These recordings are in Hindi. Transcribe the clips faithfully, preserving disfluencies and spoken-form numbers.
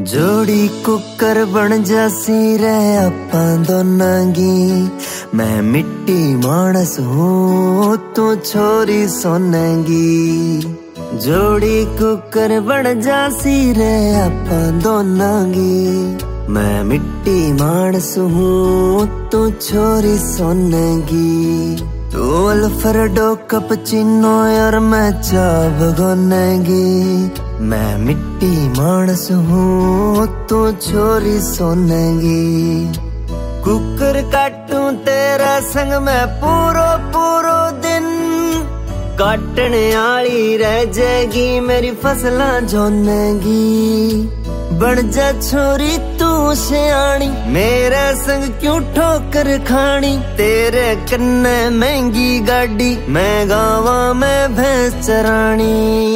जोड़ी कुकर बन जासी रे आपां दोनां गी। मैं मिट्टी मानस हूँ तू छोरी सोनेगी। जोड़ी कुकर बन जासी रे आपां दोनां गी। मैं मिट्टी मानस हूँ तू छोरी सोनेगी। तू अल्फ्रेडो कैपुचिनो और मैं चाय भगोनेगी। मैं मिट्टी मानस हूँ तू छोरी सोनेगी। कुकर काटूं तेरा संग मैं पूरो पूरो दिन। काटने आली रह जाएगी मेरी फसलां जोनेगी। बन जा छोरी तू सियाणी मेरे संग क्यों ठोकर खानी। तेरे कन्ने महंगी गाड़ी मैं गावा में भैंस चरानी।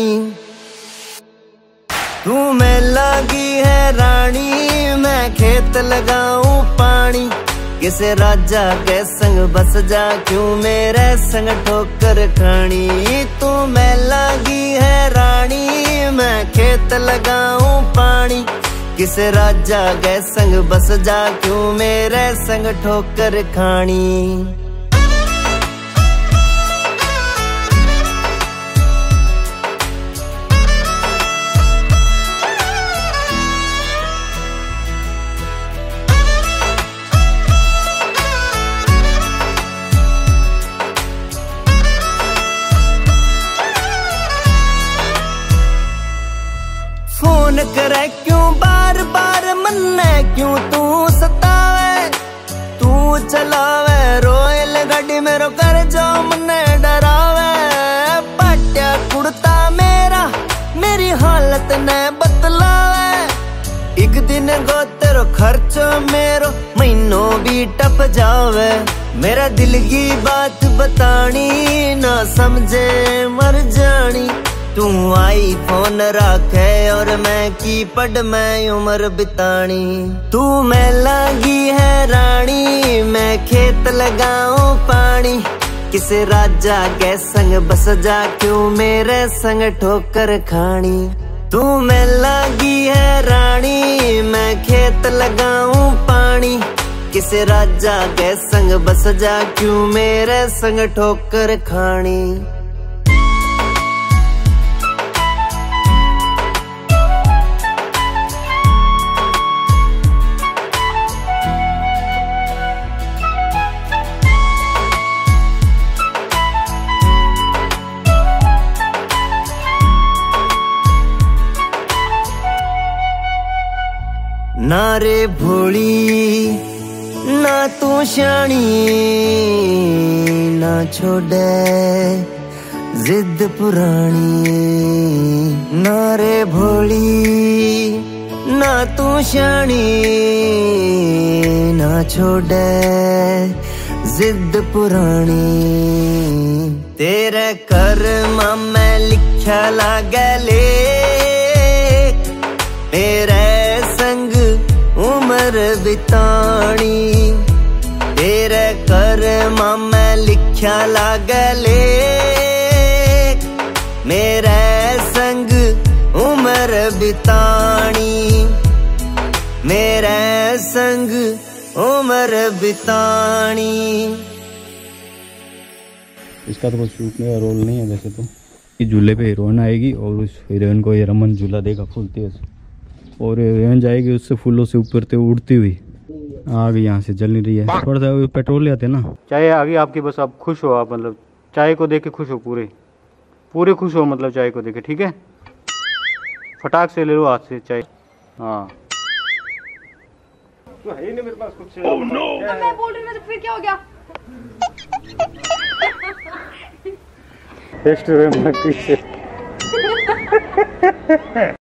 तू मैं लागी है रानी मैं खेत लगाऊं पानी। किसे राजा के संग बस जा क्यों मेरे संग ठोकर खानी। तू मैं लागी है रानी मैं खेत लगाऊं पानी। किसे राजा के संग बस जा क्यों मेरे संग ठोकर खानी। फोन करे क्यों बार बार मन्ने क्यों तू सतावे। तू चलावे रोयल गाड़ी मेरो कर जाओ मन्ने डरावे। पाट्या कुड़ता मेरा मेरी हालत ने बतलावे। एक दिन गो तेरो खर्चो मेरो महीनों भी टप जावे। मेरा दिल की बात बतानी ना समझे मर जानी। तू आई फोन राखे और मैं की पढ़ मैं उम्र बितानी। तू मैं लागी है रानी मैं खेत लगाऊं पानी। किसे राजा के संग बस जा क्यों मेरे संग ठोकर खानी। तू मैं लागी है रानी मैं खेत लगाऊं पानी। किसे राजा के संग बस जा क्यों मेरे संग ठोकर खानी। ना रे भोली ना तू शानी ना छोड़े जिद पुरानी। ना रे भोली ना तू शानी ना छोड़े जिद पुरानी। तेरे कर्म में लिखा लागे ले मेरे संग उम्र बितानी। तेरे कर्म में लिखा लागले मेरे संग उम्र बितानी। मेरे संग उम्र बितानी। इसका तो कुछ शूट में रोल नहीं है वैसे तो। ये झूले पे हीरोइन आएगी और उस हीरोइन को ये रमन झूला देगा फुल तेज। और रेंज जाएगी उससे फूलों से ऊपर से उड़ती हुई। आग यहाँ से जल नहीं रही है। थोड़ा सा पेट्रोल ले आते ना। चाय आ गई आपकी बस आप खुश हो। आप मतलब चाय को देख के खुश हो पूरे पूरे खुश हो मतलब चाय को देखे। ठीक है फटाक से ले लो हाथ से चाय। हाँ तो है ही नहीं मेरे पास कुछ। oh, no. तो मैं बोल रही हूँ तो फिर क्या हो गया। रेस्टोरेंट में पीछे